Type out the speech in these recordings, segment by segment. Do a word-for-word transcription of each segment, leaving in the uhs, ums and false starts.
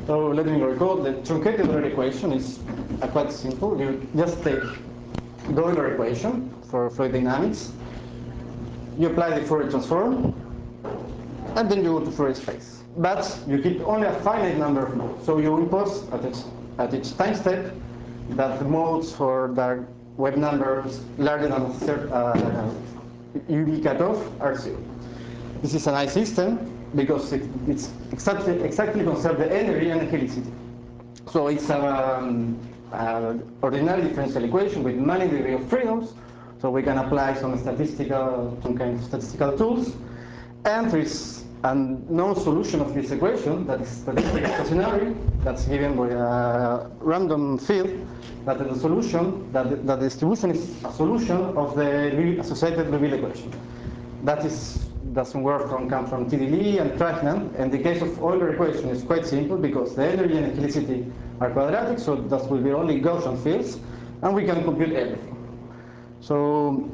So let me recall, the truncated Euler equation is uh, quite simple. You just take the Euler equation for fluid dynamics, you apply the Fourier transform, and then you go to Fourier space. But you keep only a finite number of modes. So you impose at each, at each time step that the modes for the wave numbers larger than a certain uh, U V cutoff are zero. This is a nice system because it it's exactly, exactly conserves the energy and helicity. So it's an um, ordinary differential equation with many degrees of freedoms. So we can apply some statistical, some kind of statistical tools. And there is a known solution of this equation that is statistically stationary, that's given by a random field, that the solution, that the, that the distribution is a solution of the associated Liouville equation. That is doesn't work from come from T D Lee and Krajnan. And the case of Euler equation is quite simple because the energy and helicity are quadratic, so that will be only Gaussian fields, and we can compute everything. So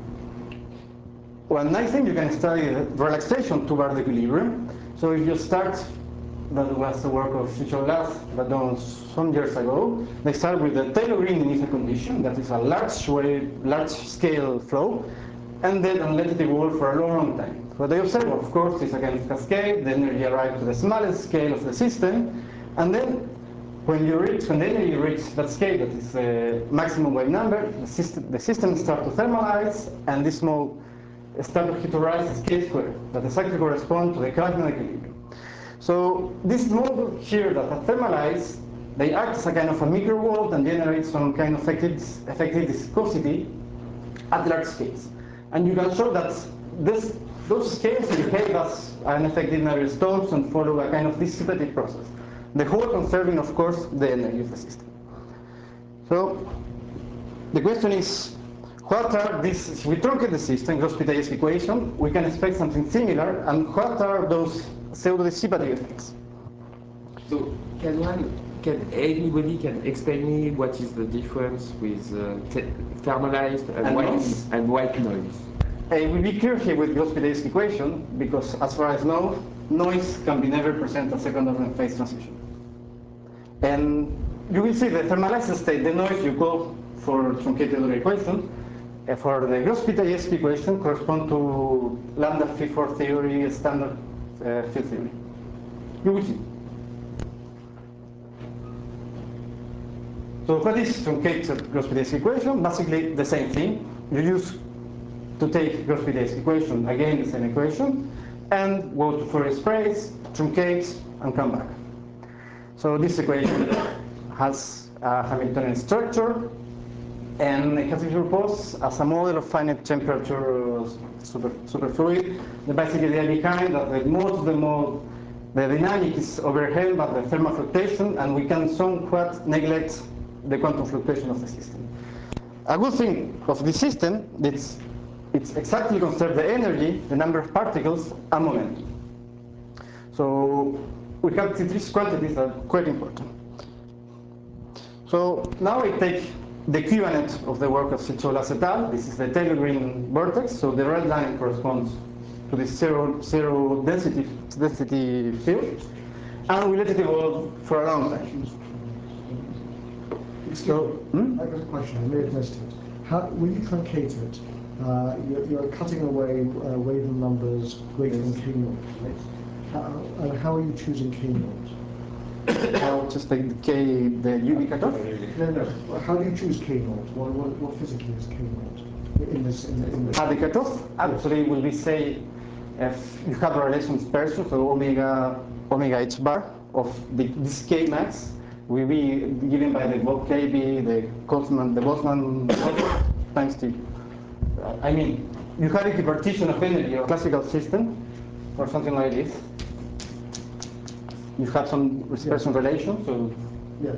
one nice thing, you can study the relaxation toward equilibrium. So if you start, that was the work of Chicho Glass, but done some years ago. They start with the Taylor-Green initial condition, that is a large wave, large scale flow, and then let it evolve for a long, long time. What they observe, of course, is a kind of cascade. The energy arrives to the smallest scale of the system, and then when you reach, when the energy reaches that scale, that is the maximum wave number, the system, the system starts to thermalize, and this mode starts to rise as k squared, that exactly corresponds to the Krajnan equilibrium. So this mode here that are thermalized, they act as a kind of a microwave and generate some kind of effective, effective viscosity at large scales. And you can show that this, those scales behave as an effective Navier-Stokes and follow a kind of dissipative process. The whole conserving, of course, the energy of the system. So the question is, what are these, if we truncate the system, Gross-Pitayevsky equation, we can expect something similar, and what are those pseudo-dissipative effects? So can one, can anybody can explain me what is the difference with uh, thermalized and, and white noise? and white noise? I will be clear here with Gross-Pitayevsky equation because, as far as I know, noise can be never present as second-order phase transition. And you will see the thermalized state, the noise you call for truncated Euler equation, uh, for the Gross-Pitayevsky equation correspond to lambda phi four theory, standard uh, field theory. You will see. So what is truncated Gross-Pitayevsky equation? Basically the same thing. You use to take Gross-Pitayevsky equation, again the same equation, and go to Fourier space, truncate, and come back. So this equation has a Hamiltonian structure, and it has been proposed as a model of finite temperature super, superfluid. The basic idea behind that the most of the mode, the dynamic is overheld by the thermal fluctuation, and we can somewhat neglect the quantum fluctuation of the system. A good thing of this system is it's exactly conserves the energy, the number of particles, and momentum. So we have these quantities that are quite important. So now I take the equivalent of the work of Chicho-Glass et al. This is the Taylor-Green vortex. So the red line corresponds to the zero, zero density, density field. And we let it evolve for a long time. So, hmm? I've got a question, I may have missed it. How, when you truncate it, uh, you're, you're cutting away uh, wave numbers greater than k naught, right? How, uh, how are you choosing k naught? I'll just take the K, the U V cutoff. No, no. How do you choose k naught? What, what, what physically is k naught in this? In, in this? At the cutoff, actually, will be say if you have a relation dispersion, so omega omega h bar of the, this K max will be given by the K B, the Boltzmann, the Boltzmann times T. I mean, you have a partition of energy or classical system, or something like this. You have some dispersion yes. relation, so yes.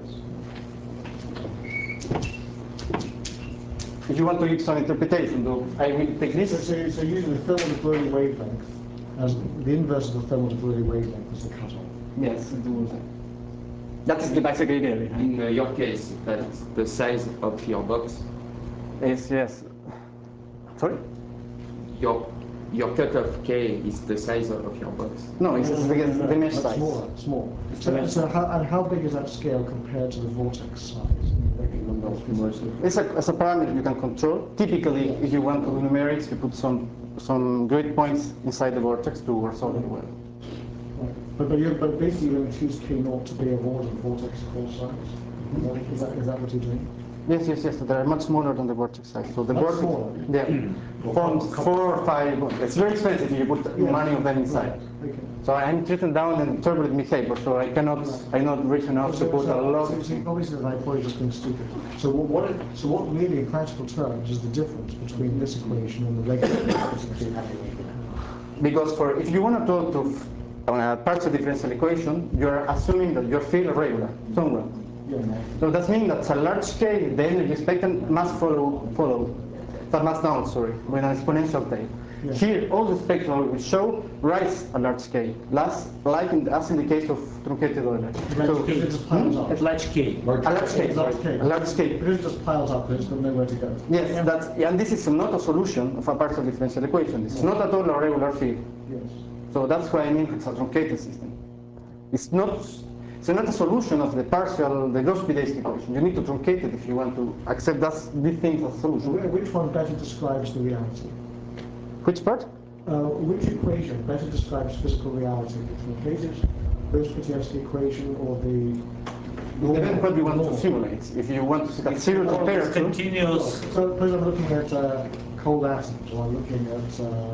If you want to give some interpretation, though, I will take this. So, so, so using the thermal de Broglie wavelength as the inverse of the thermal de Broglie wavelength is the cutoff. Yes, it will. That is the basic idea. In uh, your case, that's the size of your box. Yes, yes. Sorry? Your your cutoff K is the size of, of your box. No, it's, it's the, the mesh That's size. smaller, small. the So, mesh so how, and how big is that scale compared to the vortex size? It's a, it's a parameter you can control. Typically, if you want to do numerics, you put some some grid points inside the vortex to resolve it well. Right. But, but, you're, but basically you're going to choose K naught to be a order vortex core size? Is that, is, that, is that what you're doing? Yes, yes, yes. They are much smaller than the vortex size. So the Much vortex, smaller? yeah, forms four or five. It's very expensive if you put Yeah. many of them inside. Right. Okay. So I'm treating down in turbulent behavior. So I cannot, I'm not rich enough to put a lot. So, so obviously, I'm probably just being stupid. So what, what? it- So what really, in practical terms, is the difference between this equation and the regular equation? Because for if you want to talk to on a partial differential equation, you are assuming that your field is regular somewhere. Yeah. So that means that at large scale, the energy spectrum must follow, follow, that must down, sorry, with an exponential tail. Yeah. Here, all the spectra will show rise at large scale, last, like in, as in the case of truncated Euler. So, Because it just piles up. At large K. a large scale, Large sorry, scale. a large scale. Because it just piles up, there's nowhere to go. Yes, that's, and this is not a solution of a partial differential equation. It's not at all a regular field. Yes. So that's why I mean it's a truncated system. It's not, it's not a solution of the partial, the Gauss-Bidesky equation. You need to truncate it if you want to accept that, these things as a So solution. wh- which one better describes the reality? Which part? Uh, which equation better describes physical reality? The truncated Gauss-Bidesky equation or the... It depends what you want to simulate. If you want to see that zero It's temperature, continuous. So suppose I'm looking at uh, cold atoms, or I'm looking at uh,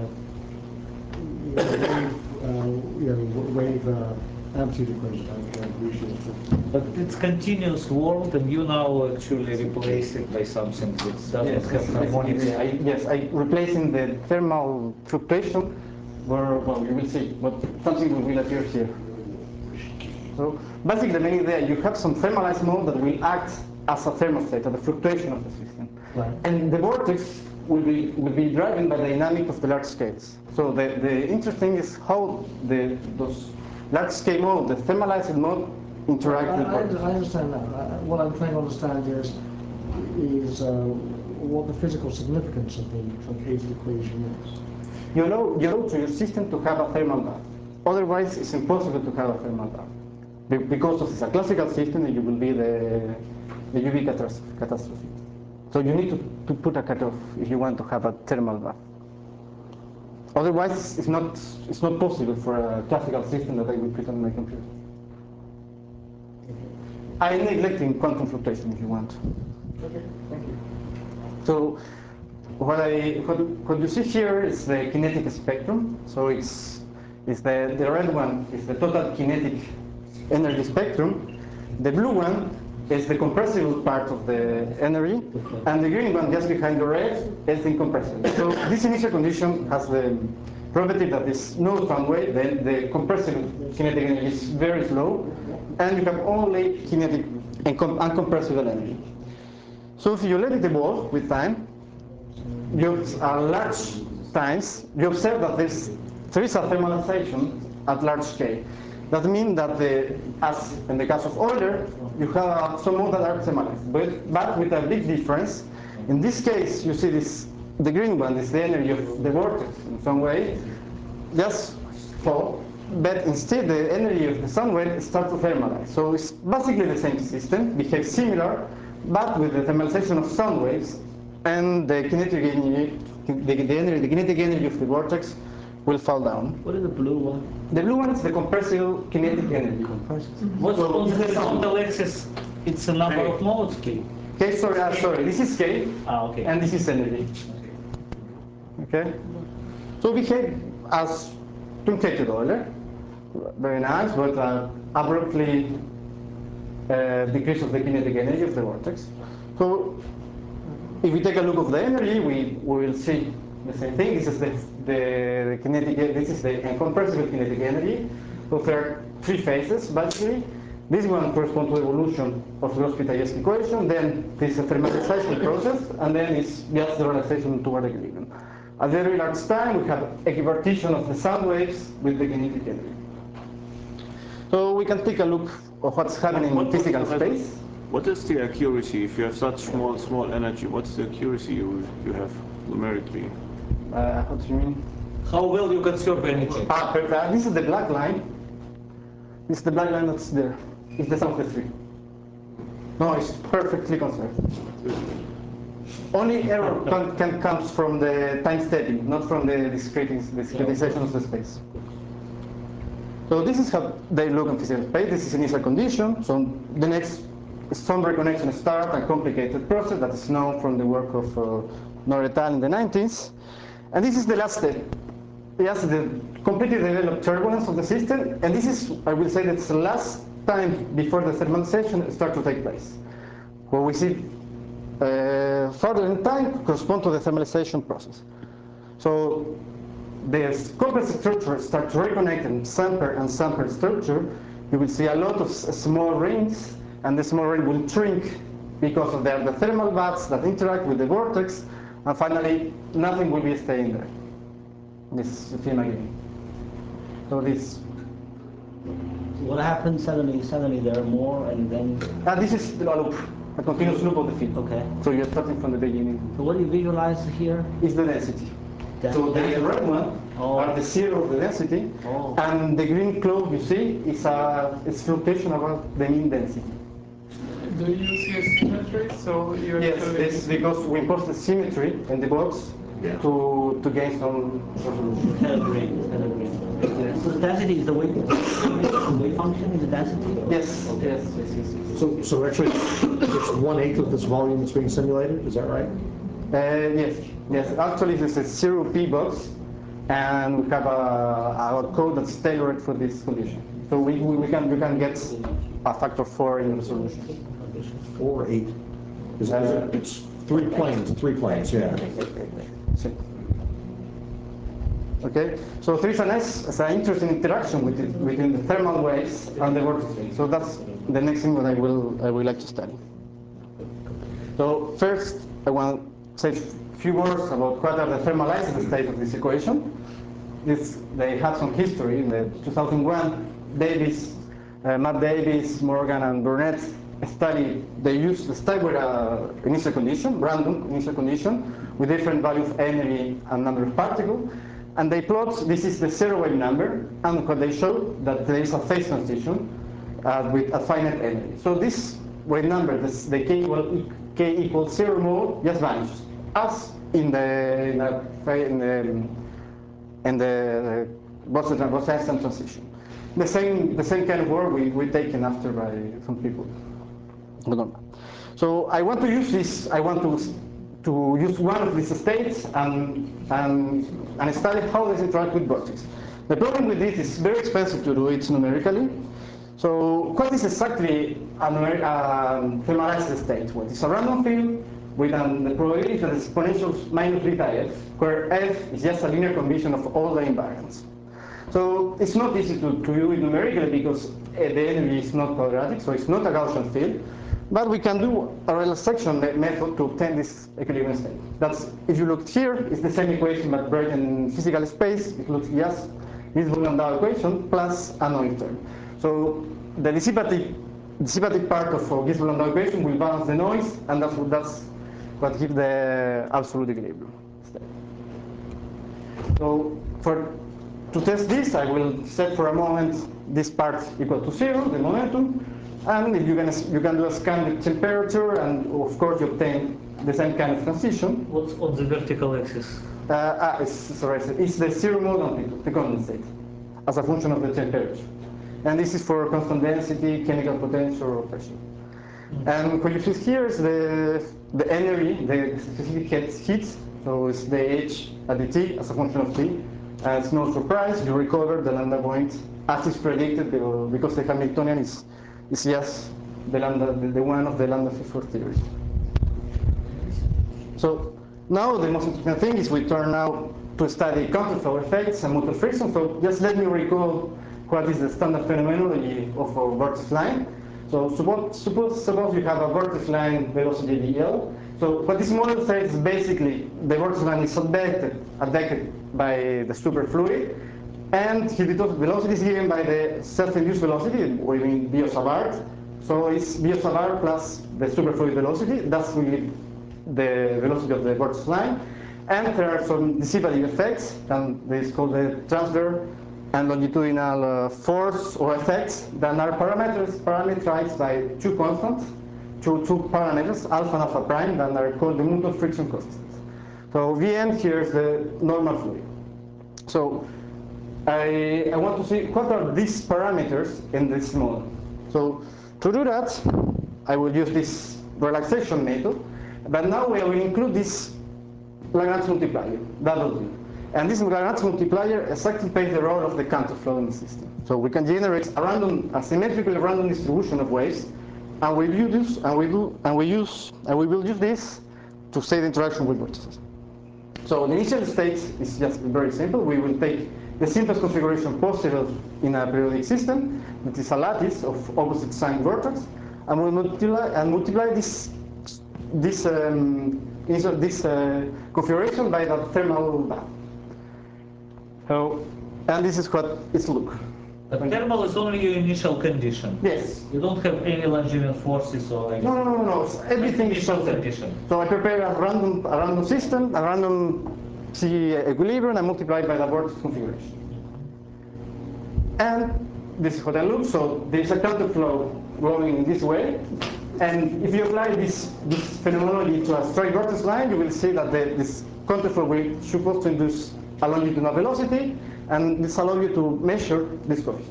you know, wave, uh, you know, wave uh, amplitude equation. I can appreciate it. But it's continuous world, and you now actually replace it by something that doesn't yes, have yes, harmonics. I, yes, I replacing the thermal fluctuation, where well you will see, but something will appear here. So basically, the main idea, you have some thermalized mode that will act as a thermostat at the fluctuation of the system. Right. And the vortex will be, will be driven by the dynamic of the large scales. So the, the interesting is how the, those large scale mode, the thermalized mode, interact I, with I, vortex. I understand that. I, what I'm trying to understand is is uh, what the physical significance of the truncated equation is. You allow, you allow to your system to have a thermal bath. Otherwise, it's impossible to have a thermal bath. Be- because of it's a classical system, you will be the, the U V catastrophe. catastrophe. So you need to, to put a cutoff if you want to have a thermal bath. Otherwise, it's not, it's not possible for a classical system that I will put on my computer. I'm neglecting quantum fluctuation if you want. Okay, thank you. So what I what, what you see here is the kinetic spectrum. So it's it's the, the red one is the total kinetic energy spectrum. The blue one is the compressible part of the energy, and the green one just behind the red is the incompressible. So this initial condition has the property that is no sound wave, then the compressible kinetic energy is very slow, and you have only kinetic and com- uncompressible energy. So if you let it evolve with time, you are large times, you observe that there's, there is a thermalization at large scale. That means that, the, as in the case of Euler, you have some modes that are thermalized, but, but with a big difference. In this case, you see this, the green one is the energy of the vortex in some way, just fall, but instead the energy of the sound wave starts to thermalize. So it's basically the same system, behaves similar, but with the thermalization of sound waves, and the kinetic energy, the, the, energy, the kinetic energy of the vortex will fall down. What is the blue one? The blue one is the compressible kinetic energy. What's So on the this is horizontal axis? It's a number of modes, K. Okay, sorry, uh, sorry. This is K, Ah, okay. and this is energy. Okay, so behave as truncated Euler. Very nice, but uh, abruptly uh, decrease of the kinetic energy of the vortex. So if we take a look of the energy, we, we will see the same thing. This is the, the, the kinetic, this is the incompressible kinetic energy. So there are three phases, basically. This one corresponds to the evolution of the Gauss-Bidesky equation, then this is a thermalization process, and then it's just the relaxation toward equilibrium. At very large time, we have equipartition of the sound waves with the kinetic energy. So we can take a look of what's happening What- in what- physical what- space. What is the accuracy if you have such small, small energy? What's the accuracy you, you have numerically? Uh, what do you mean? How well you conserve energy? Ah, perfect. Uh, this is the black line. This is the black line that's there. It's the sum of the three. No, it's perfectly conserved. Only error can, can comes from the time stepping, not from the discreti- discretization of the space. So this is how they look in physical space. This is initial condition. So the next some reconnection start, a complicated process that is known from the work of uh, Nor et al. In the nineties. And this is the last step. Yes, the completely developed turbulence of the system. And this is, I will say, that's the last time before the thermalization start to take place. What we see uh, further in time correspond to the thermalization process. So the complex structure start to reconnect and sample and sample structure. You will see a lot of s small rings, and the small ring will shrink because of the, the thermal baths that interact with the vortex, and finally nothing will be staying there. This is the film again. So this. What happens suddenly? Suddenly there are more, and then. Ah, this is a loop, a continuous loop of the field. Okay. So you're starting from the beginning. So what do you visualize here? Is the density. Den- So the density. red one Oh. are the zero of the density, Oh. and the green cloud you see is a it's fluctuation about the mean density. Do you use here symmetry? So you Yes, actually it's because we impose the symmetry in the box Yeah. to to gain some resolution. Instead of green. Instead of green. So the density is the wave. The wave function is the density. Yes, yes, yes, yes. yes. So, so actually, it's one eighth of this volume that's being simulated. Is that right? Uh, yes, yes. Actually, this is a zero P box, and we have a, a code that's tailored for this condition. So we, we, we can we can get a factor four in resolution. Four or eight? Is, is it, it's three planes. Three planes. Yeah. Sí. Okay, so there is an, S, an interesting interaction with it, between the thermal waves and the vortices. So that's the next thing that I will I would like to study. So first, I want to say a few words about what are the thermalized states of this equation. This, they had some history. In the two thousand one, Davis, uh, Matt Davis, Morgan, and Burnett studied. They used the state with a initial condition, random initial condition, with different value of energy and number of particles. And they plot, this is the zero wave number, and what they show that there is a phase transition uh, with a finite energy. So this wave number, this, the k, equal, k equals zero mode, just vanishes, as in the in the, in the, in the Bose-Einstein transition. The same the same kind of work we we taken after by some people. So I want to use this. I want to. to use one of these states and, and, and study how they interact with vortex. The problem with this is very expensive to do it numerically. So what is exactly a numer um, thermalized state? Well, it's a random field with an, the probability that is exponential minus beta f, where f is just a linear combination of all the invariants. So it's not easy to, to do it numerically because uh, the energy is not quadratic, so it's not a Gaussian field. But we can do a resection method to obtain this equilibrium state. That's, if you look here, it's the same equation but buried in physical space. It looks just this Landau equation plus a noise term. So the dissipative, dissipative part of this Landau equation will balance the noise, and that's, that's what gives the absolute equilibrium state. So for to test this, I will set for a moment this part equal to zero, the momentum. And if you can, you can do a scan with temperature, and of course you obtain the same kind of transition. What's on the vertical axis? Uh, ah, it's, sorry, it's the zero mode amplitude, the condensate, as a function of the temperature. And this is for constant density, chemical potential, or pressure. Mm-hmm. And what you see here is the, the energy, the specific heat, so it's the H at the T as a function of T. And it's no surprise, you recover the lambda point as is predicted because the Hamiltonian is It's just the lambda, the, the one of the lambda fifty theory. So now the most interesting thing is we turn now to study counterflow effects and mutual friction. So just let me recall what is the standard phenomenology of a vortex line. So suppose, suppose, suppose you have a vortex line velocity dl. So what this model says is basically the vortex line is advected, advected by the superfluid. And the velocity is given by the self-induced velocity, we mean B of Savart. So it's B of Savart plus the superfluid velocity. That's really the velocity of the vortex line. And there are some dissipative effects, and this is called the transfer and longitudinal uh, force or effects that are parameters parameterized by two constants, two, two parameters, alpha and alpha prime, that are called the mutual friction coefficients. So V M here is the normal fluid. So I, I want to see what are these parameters in this model. So to do that, I will use this relaxation method, but now I will include this Lagrange multiplier, W. And this Lagrange multiplier exactly plays the role of the counterflow in the system. So we can generate a random, a symmetrical random distribution of waves, and we use and we do and we use and we will use this to say the interaction with vortices. So the initial state is just very simple. We will take the simplest configuration possible in a periodic system, that is a lattice of opposite sign vortex, and we multiply and multiply this this um, this uh, configuration by the thermal bath. So, and this is what it's look. The thermal is only your initial condition. Yes. You don't have any Langevin forces or anything. No, no, no, no. It's, everything is Initial constant. condition. So I prepare a random, a random system, a random C equilibrium, and multiply by the vortex configuration. And this is what I look. So there's a counterflow going in this way. And if you apply this, this phenomenology to a straight vortex line, you will see that the, this counterflow will supposed to induce a longitudinal velocity, and this allows you to measure this coefficient.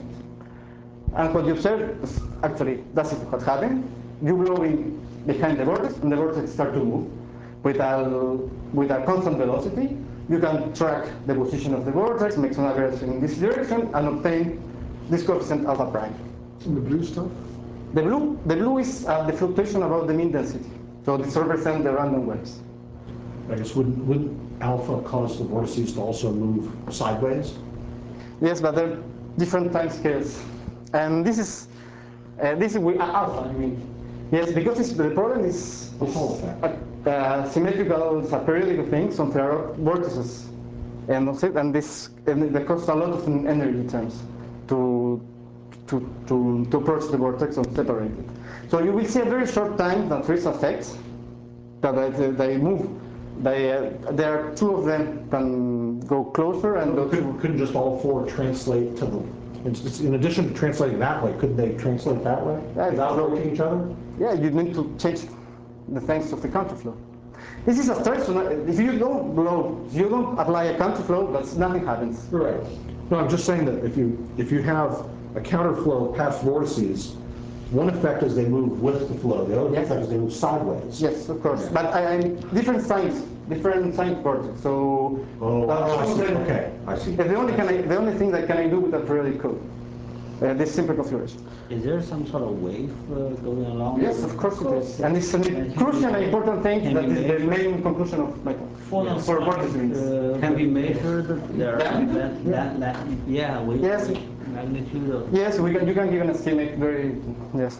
And what you observe is actually that's what happened. You blow in behind the vortex, and the vortex start to move with a with a constant velocity. You can track the position of the vortex, make some average in this direction, and obtain this coefficient alpha prime. And the blue stuff? The blue, the blue is uh, the fluctuation about the mean density. So this represents the random waves. I guess wouldn't, wouldn't alpha cause the vortices to also move sideways? Yes, but they're different time scales. And this is, uh, this is with uh, alpha, I mean. Yes, because it's, the problem is, The Hall is effect. uh, uh, symmetrical, it's a periodic thing, so there are vortices. And, and this and they cost a lot of energy terms to, to, to, to approach the vortex and separate it. So you will see a very short time that there is effects, that they, they move. They, uh, there are two of them can go closer and go Couldn't, couldn't just all four translate to the, in- in addition to translating that way, couldn't they translate that way? Yeah, Without so- approaching each other? Yeah, you need to change the length of the counterflow. This is a stress. If you don't blow, if you don't apply a counterflow, that's nothing happens. Right. No, I'm just saying that if you, if you have a counterflow past vortices, one effect is they move with the flow, the other Yes. effect is they move sideways. Yes, of course. But I, I different signs, different sign vortex. So Oh, uh, oh, I see, the- okay, I see. The only can I, the only thing that can I do with a periodic code, uh, this simple configuration. Is there some sort of wave uh, going along? Yes, of course it is. And it's a crucial and important thing Can that we is the measure- main conclusion of my talk. Phonon For vortex rings. Uh, Can we measure the, their, Yeah. that, that, that, yeah, wave Yes. magnitude of? Yes, we can, you can give an estimate very, yes.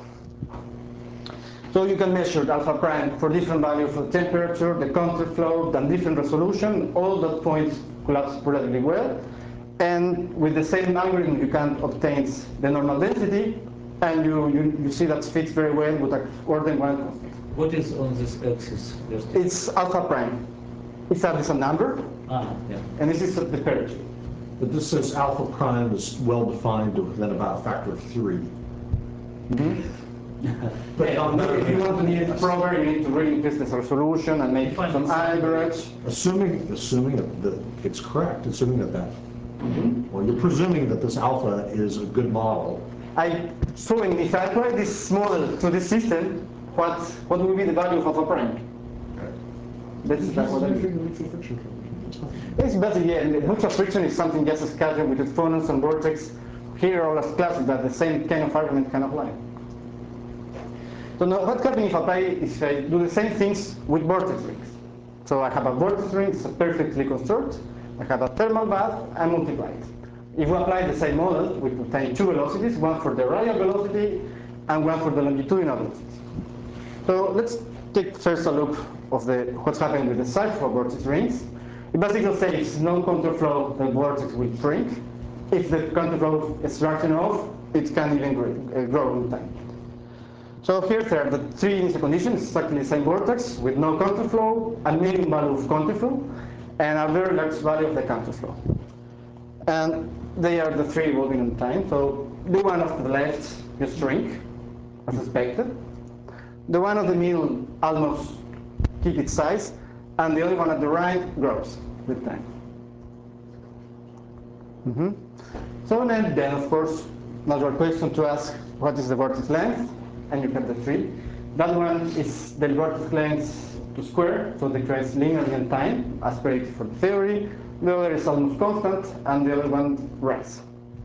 So you can measure alpha prime for different values for temperature, the counterflow, and different resolution. All the points collapse relatively well. And with the same algorithm, you can obtain the normal density, and you, you, you see that fits very well with an order one constant. What is on this axis? Just It's alpha prime. It's a, it's a number, ah, yeah. and this is the temperature. But this says alpha prime is well defined to within about a factor of three. But um, if you want to need it proper, you need to really increase the resolution and make Define some it. average. Assuming, assuming that- that it's correct, assuming that that, well, you're presuming that this alpha is a good model. I so in- if I apply this model to this system, what what will be the value of alpha prime? That's, that's what I Mutual mean. mutual friction coefficient. It's basically, yeah, and mutual friction is something just as casual with the phonons and vortex. Here all as classic, but the same kind of argument can apply. So now what happens if I apply, if I do the same things with vortex rings? So I have a vortex ring, it's perfectly constructed. I have a thermal bath, I multiply it. If we apply the same model, we obtain two velocities, one for the radial velocity and one for the longitudinal velocity. So let's take first a look of the what's happening with the size of vortex rings. It basically says if no counterflow, the vortex will shrink. If the counterflow is large enough, it can even grow, uh, grow in time. So here there are the three initial conditions, exactly the same vortex with no counterflow, a minimum value of counterflow, and a very large value of the counterflow. And they are the three evolving in time. So the one of the left just shrink, as expected. The one of the middle almost keep its size, and the other one at the right grows with time. Mm-hmm. So then, then, of course, natural question to ask, what is the vortex length? And you have the three. That one is the vortex length to square, so they create linearly in time, as predicted for the theory. The other is almost constant, and the other one rise.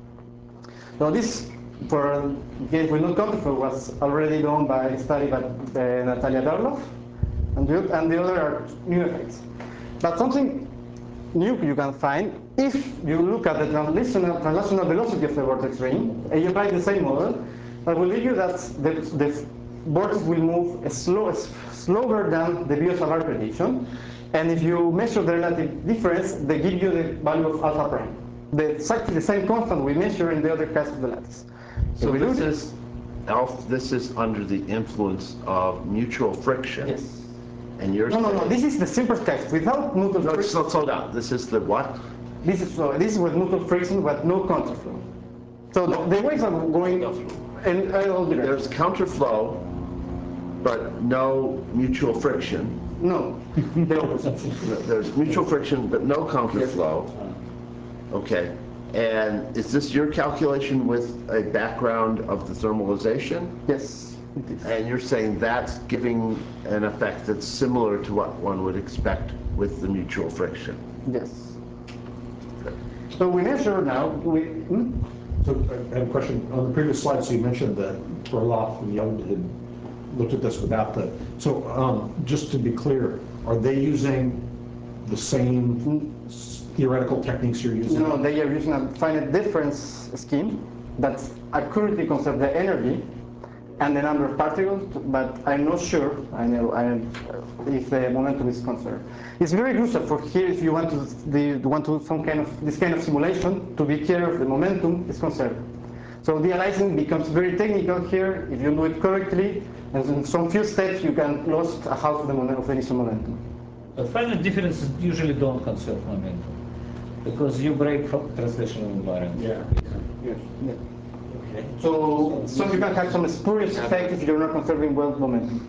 So this, for in case we know counterflow, was already done by a study by uh, Natalia Darlov, and the, and the other are new effects. But something new you can find if you look at the translational, translational velocity of the vortex ring, and you apply the same model, that will give you that the, the vortex will move slow, slower than the Biot-Savart prediction. And if you measure the relative difference, they give you the value of alpha prime. The, exactly the same constant we measure in the other case of the lattice. So, So we this do is, alpha, this is under the influence of mutual friction. Yes. And you're No, no, no. saying- This is the simplest case without mutual No, friction. slow, slow down. This is the what? This is so. This is with mutual friction, but no counterflow. So the, the waves are going in all directions. There's counterflow, but no mutual friction. No, the opposite. There's mutual friction, but no counterflow. Okay. And is this your calculation with a background of the thermalization? Yes, it is. And you're saying that's giving an effect that's similar to what one would expect with the mutual friction? Yes. So we measure now. We, hmm? So I have a question. On the previous slide, so you mentioned that Orloff and Young had looked at this without the, so um, just to be clear, are they using the same theoretical techniques you're using? No, they are using a finite difference scheme that accurately conserves the energy and the number of particles, but I'm not sure I know, I, if the momentum is conserved. It's very crucial for here if you want to the, want to some kind of this kind of simulation to be clear if the momentum is conserved. So the aliasing becomes very technical here. If you do it correctly, and in some few steps you can lose a half of the moment of the initial momentum. But finite differences usually don't conserve momentum because you break from translational environment. Yeah. Yes. Yeah. Okay. So, so you can have some spurious effect if you're not conserving well momentum.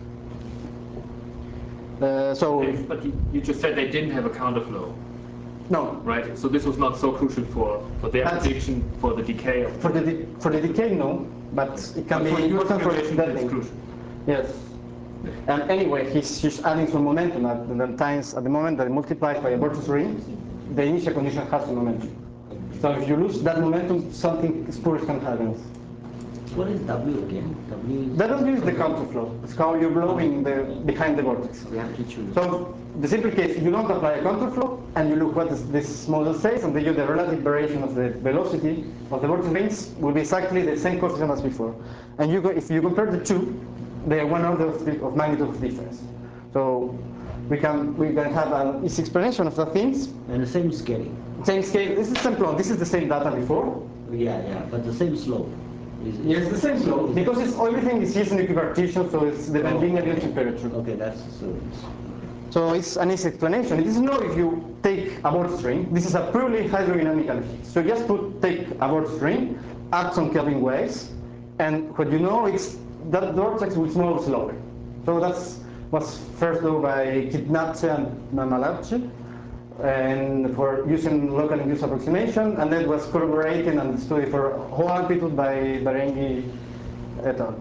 Uh, so, But you, you just said they didn't have a counterflow, no. right? So this was not so crucial for, for their That's- prediction for the decay of For the de for the decay, no, but it can But be for your important for simulation, that it's thing. crucial. Yes. And anyway, he's just adding some momentum at the times at the moment that it multiplies by a vortex ring, the initial condition has some momentum. So if you lose that momentum, something spurious can happen. What is W again? W is That will use the counterflow. It's how you're blowing the behind the vortex. the amplitude. So the simple case, you don't apply a counterflow, and you look what is this model says, and they use the relative variation of the velocity of the vortex rings will be exactly the same coefficient as before. And you go, if you compare the two, they are one order of, of magnitude of difference. So we can we can have an easy explanation of the things. And the same scale. Same scale. This is the same plot. This is the same data before. Yeah, yeah, but the same slope. Is it- Yes, the same slope because it's everything is using equipartition, so it's the linear temperature. Okay, that's so. it's- So it's an easy explanation. It is not if you take a vortex ring. This is a purely hydrodynamical effect. So just put take a vortex ring, add some Kelvin waves, and what you know is that vortex will move slower. So that's was first done by Kitnatze and Mamalabchi, and for using local induced approximation, and then was corroborated and studied for whole amplitude by Barengi et al.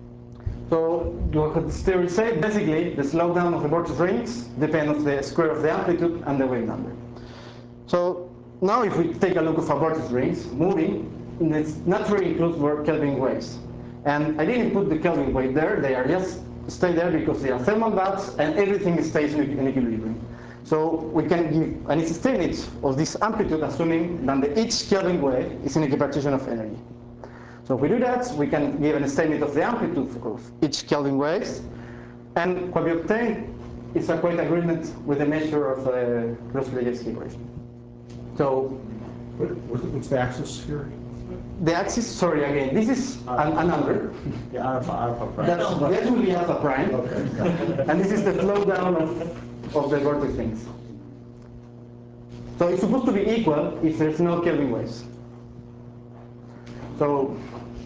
So what the theory say, basically the slowdown of the vortex rings depends on the square of the amplitude and the wave number. So now if we take a look at vortex rings moving, it naturally includes more Kelvin waves. And I didn't put the Kelvin wave there, they are just stay there because they are thermal baths and everything stays in equilibrium. So we can give an estimate of this amplitude assuming that the each Kelvin wave is an equipartition of energy. So if we do that, we can give an estimate of the amplitude of each Kelvin waves. And what we obtain is a quite agreement with the measure of the Ross-Krzyzewski equation. So What, what- what's the axis here? the axis, sorry again, this is an, a number. The alpha, alpha prime. That's that will be alpha prime. And this is the flow down of, of the vortex rings. So it's supposed to be equal if there's no Kelvin waves. So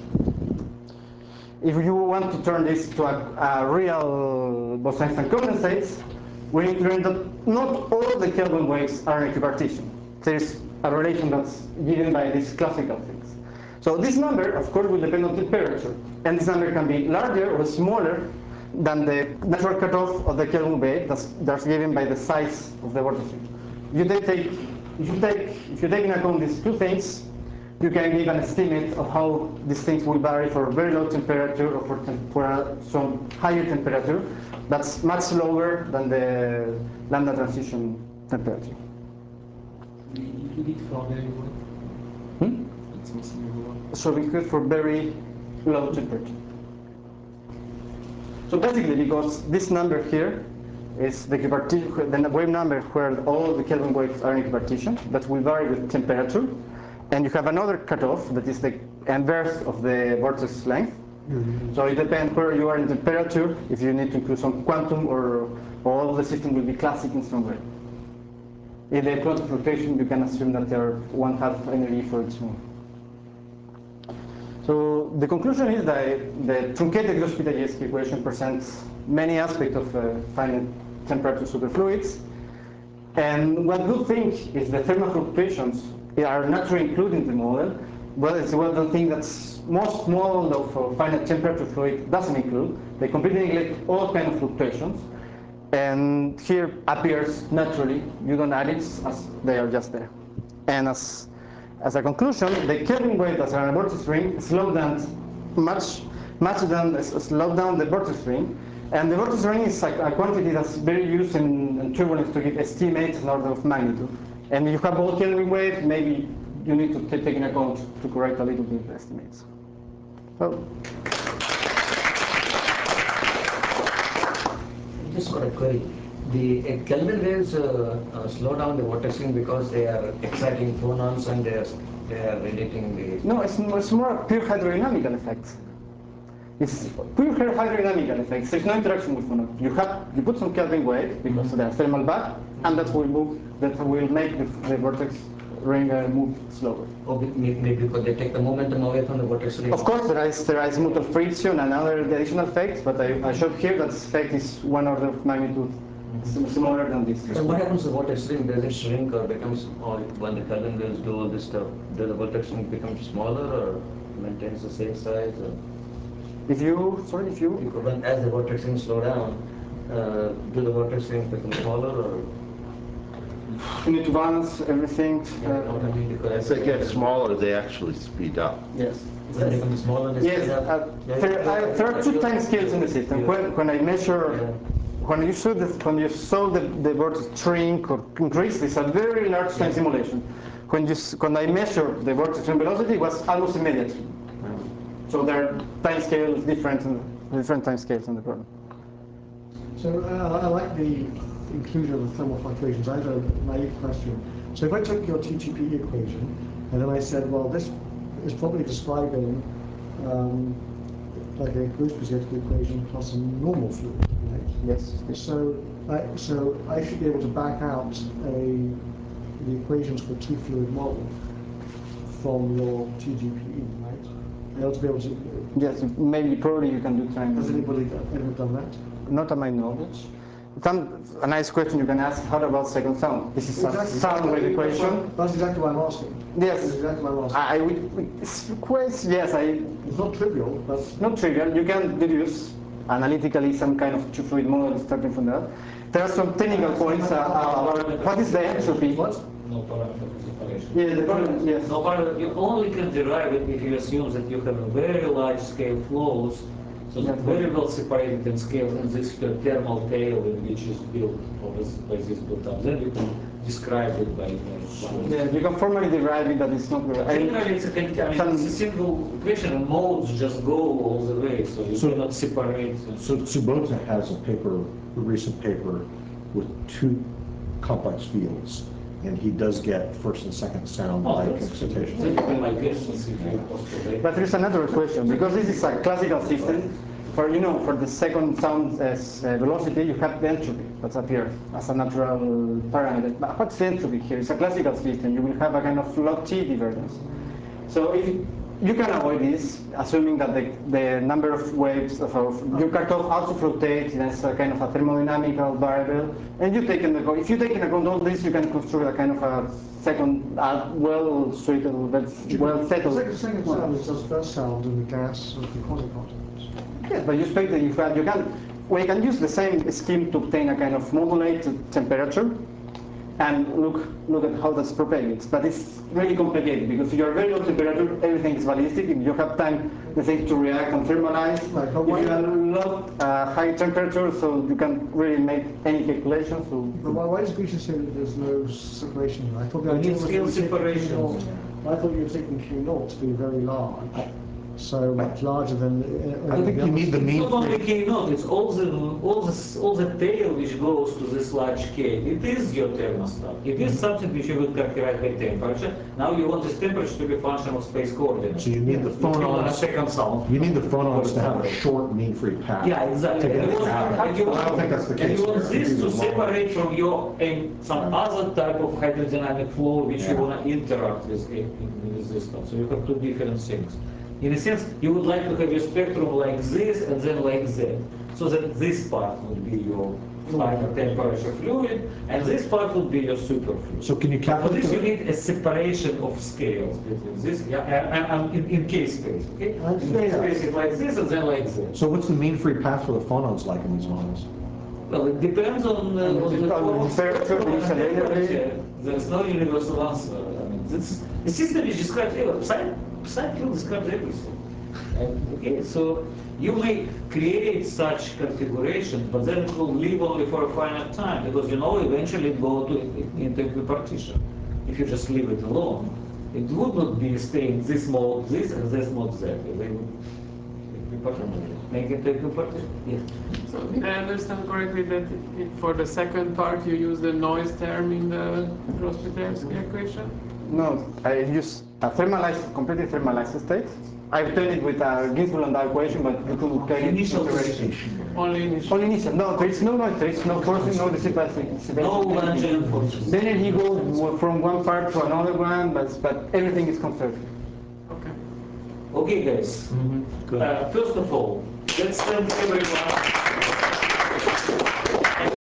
if you want to turn this to a, a real Bose-Einstein condensates, we need to learn that not all the Kelvin waves are equipartition. There's a relation that's given by these classical things. So this number, of course, will depend on temperature, and this number can be larger or smaller than the natural cutoff of the Kelvin wave that's, that's given by the size of the vortex ring. You take, if you take, if you take into account these two things, you can give an estimate of how these things will vary for very low temperature or for, tem for some higher temperature that's much lower than the lambda transition temperature. You did for very low. Hmm? It's missing a word. So we could for very low temperature. So basically, because this number here is the, the wave number where all the Kelvin waves are in equipartition, that will vary with temperature. And you have another cutoff that is the inverse of the vortex length. Mm-hmm. So it depends where you are in temperature, if you need to include some quantum, or, or all the system will be classic in some way. In the quantum fluctuation, you can assume that there are one half energy for each move. So the conclusion is that the truncated Gross-Pitagevsky equation presents many aspects of uh, finite temperature superfluids. And one good thing is the thermal fluctuations are naturally included in the model, but it's one thing that's most model of uh, finite temperature fluid doesn't include. They completely neglect all kinds of fluctuations, and here appears naturally. You don't add it as they are just there. And as as a conclusion, the Kelvin wave that's around a vortex ring slow down much much than slow down the vortex ring. And the vortex ring is a, a quantity that's very used in, in turbulence to give estimates in order of magnitude. And if you have all Kelvin waves, maybe you need to take into account to correct a little bit the estimates. So. Just got a query. The uh, Kelvin waves uh, uh, slow down the vortex ring because they are exciting phonons and they are, they are radiating the... No, it's, it's more pure hydrodynamical effects. It's pure hydrodynamical effects. There's no interaction with phonons. You have you put some Kelvin waves because they are thermal back, and that will move. That will make the, the vortex ring uh, move slower. Or maybe because they take the momentum away from the vortex ring. Of course, there is there is mutual friction and other additional effects, but I, I showed here that this effect is one order of magnitude mm-hmm. smaller than this. And what happens to the vortex ring? Does it shrink or becomes small when the Kelvin waves do all this stuff? Does the vortex ring become smaller or maintains the same size? Or? If you, sorry, if you... When, as the vortex rings slow down, uh, do the vortex rings become smaller or? You need to balance everything. Yeah, uh, I mean, as they get smaller, they actually speed up. Yes. When they become smaller, they yes. speed up? Uh, yeah, there, yeah, uh, there are two time scales in the system. Yeah. When, when I measure, yeah. when you saw, the, when you saw the, the vortex shrink or increase, it's a very large time yeah. simulation. When, you, when I measure the vortex ring velocity, it was almost immediate. So there are time scales different, different time scales in the problem. So uh, I like the inclusion of the thermal fluctuations. I have a naive question. So if I took your T G P equation and then I said, well, this is probably describing um, like a Gross-Pitagevsky equation plus a normal fluid, right? Yes. So I, so I should be able to back out a the equations for two fluid model from your T G P E, right? I ought to be able to. Yes, maybe probably you can do time. Has anybody ever done that? Not to my knowledge. Some, a nice question you can ask, how about second sound? This is exactly. a sound wave equation. That's exactly what I'm asking. Yes. That's exactly what I'm asking. I would, it's quite, yes, I... It's not trivial, but... Not trivial. You can deduce analytically some kind of two-fluid model starting from that. There are some technical points uh, about what is the entropy. What? No parameter separation. Yeah, the problem, yes. No parameter, you only can derive it if you assume that you have a very large scale flows, so that very well separated in scale, and this thermal tail in which is built by this built-up. Then you can describe it by. Uh, yeah, you can formally derive it, but it's not good. Generally, it's a, I mean, it's a single equation, and modes just go all the way, so you So- cannot separate. So Subota has a paper, a recent paper, with two complex fields, and he does get first and second sound Oh, like that's excitation. that's my guess. If you possible. But there is another question, because this is a classical system, for you know, for the second sound as uh, velocity, you have the entropy that appears as a natural parameter. But what's the entropy here? It's a classical system. You will have a kind of log T divergence. So if you can avoid this, assuming that the, the number of waves of, of your cutoff also flotates as a kind of a thermodynamical variable, and you take into account, if you take into account all this, you can construct a kind of a second, uh, well suited, well settled. The second sound is just first sound in the gas of the quasi-particles. Yes, but you expect that you can, you can, we can use the same scheme to obtain a kind of modulated temperature, and look look at how that's propagates. But it's really complicated because if you're very low temperature, everything is ballistic. If you have time, the things to react and thermalize. Right, but if why- you are low uh, high temperature, so you can really make any calculation. So But why, why does Grisha say that there's no separation? I thought the You idea need was scale that you take separation. Q naught. I thought you were taking Q naught to be very large, so much larger than. Uh, I think you need the It's mean not only free. K naught, it's all the, all the, all the tail which goes to this large K. It is your thermostat. It is something which you would characterize by temperature. Now you want this temperature to be a function of space coordinates. So you need the You kill on a phonons, second sound. you need the phonons to have a For example. short mean free path. Yeah, exactly. To get And you it out. want, and you I don't think that's the want, and case. you want here. this to separate from your um, some other type of hydrodynamic flow which you Yeah. want to interact with in, in, with this stuff. So you have two different things. In a sense, you would like to have your spectrum like this and then like that. So that this part would be your higher temperature fluid, and this part would be your superfluid. So can you For calculate? this, you the- need a separation of scales between this, yeah, and, and in, in K space, okay? I In K understand that. space, it's like this and then like that. So what's the mean free path for the phonons like in these models? Well, it depends on, uh, on the On the form of temperature, spectrum and initial energy. temperature. There's no universal answer. I mean, this, the system is described everything. Science, science field describes everything. And, okay, so you may create such configuration, but then it will live only for a finite time because you know eventually it go to into equipartition. If you just leave it alone, it would not be staying this mode, this and this mode that. They would equipartition, make it equipartition. Yes. So did I understand correctly that i- for the second part you use the noise term in the Ross-Petersky equation? no, I use a thermalized, completely thermalized state. I obtained it with a Gibbs-Landau equation, but you could obtain it Initial integration. Only initial. Only initial. No, there is no noise, there is no forcing, no dissipation. No Lagrangian forces. The energy goes from one part to another one, but, but everything is conserved. Okay. Okay, guys. Uh, first of all, let's thank everyone.